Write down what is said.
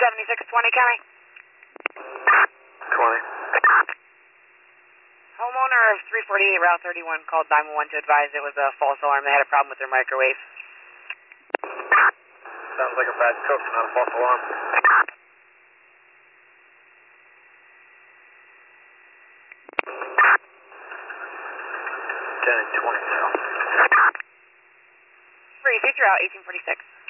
7620 County. 20. Homeowner of 348 Route 31 called 911 to advise it was a false alarm. They had a problem with their microwave. Sounds like a bad cook, not a false alarm. Ten and 20 now. Free, future out 1846.